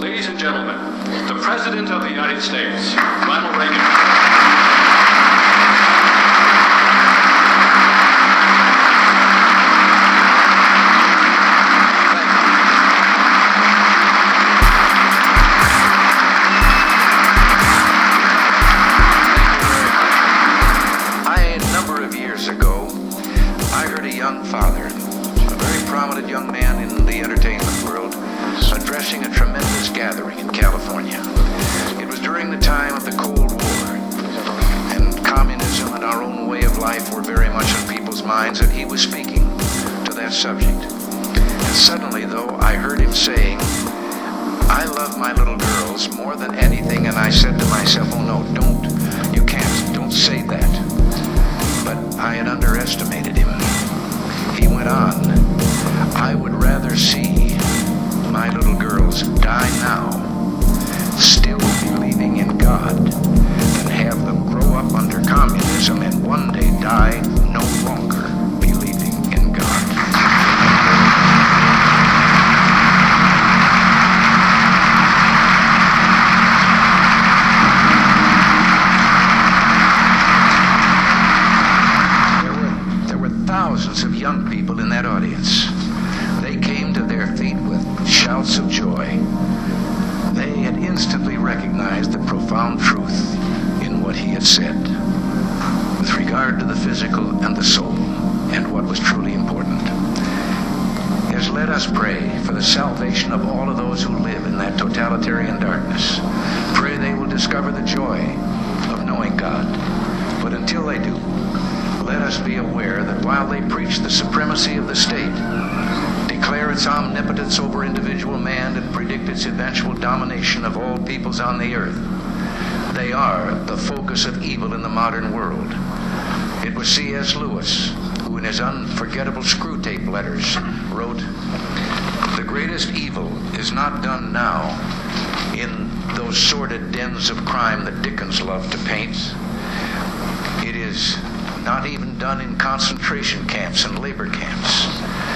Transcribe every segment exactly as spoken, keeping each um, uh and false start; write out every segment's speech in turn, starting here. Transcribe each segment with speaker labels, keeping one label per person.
Speaker 1: Ladies and gentlemen, the President of the United States, Ronald Reagan.
Speaker 2: Father, a very prominent young man in the entertainment world, addressing a tremendous gathering in California. It was during the time of the Cold War, and communism and our own way of life were very much on people's minds, and he was speaking to that subject. And suddenly, though, I heard him saying, "I love my little girls more than anything," and I said to myself, "Oh no, don't, you can't, don't say that." But I had underestimated him. He went on, "I would rather see my little girls die now, still believing in God, than have them grow up under communism and one day die no longer believing in God." Thousands of young people in that audience. They came to their feet with shouts of joy. They had instantly recognized the profound truth in what he had said with regard to the physical and the soul and what was truly important. Yes, let us pray for the salvation of all of those who live in that totalitarian darkness. Pray they will discover the joy of knowing God. But until they do, let us be aware that while they preach the supremacy of the state, declare its omnipotence over individual man, and predict its eventual domination of all peoples on the earth, they are the focus of evil in the modern world. It was C S Lewis who, in his unforgettable Screwtape letters, wrote, "The greatest evil is not done now in those sordid dens of crime that Dickens loved to paint. It is not even done in concentration camps and labor camps.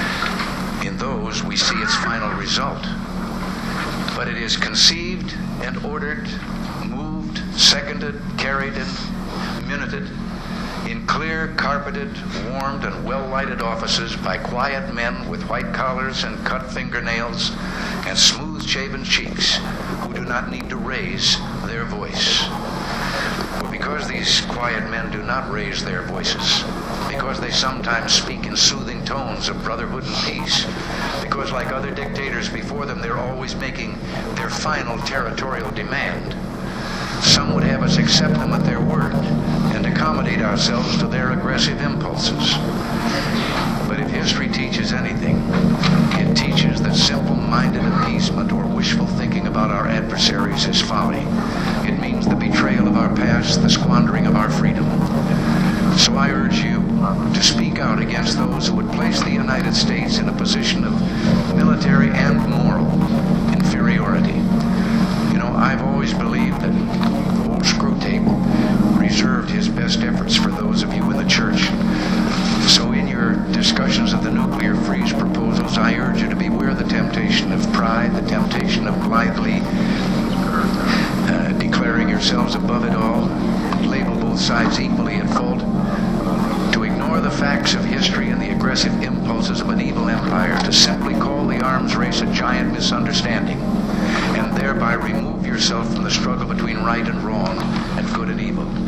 Speaker 2: In those we see its final result. But it is conceived and ordered, moved, seconded, carried, and minuted in clear, carpeted, warmed, and well-lighted offices by quiet men with white collars and cut fingernails and smooth-shaven cheeks who do not need to raise their voice." Because these quiet men do not raise their voices, because they sometimes speak in soothing tones of brotherhood and peace, because like other dictators before them, they're always making their final territorial demand, some would have us accept them at their word and accommodate ourselves to their aggressive impulses. But if history teaches anything, it teaches that simple-minded appeasement or wishful thinking about our adversaries is folly. It means the betrayal of our past, the squandering of our freedom. So I urge you to speak out against those who would place the United States in a position of military and moral inferiority. You know, I've always believed that old Screwtape reserved his best efforts for those of you in the church. So in your discussions of the nuclear freeze proposals, I urge you to beware the temptation of pride, the temptation of blithely uh, declaring yourselves above it all, label both sides equally at fault, to ignore the facts of history and the aggressive impulses of an evil empire, to simply call the arms race a giant misunderstanding, and thereby remove yourself from the struggle between right and wrong and good and evil.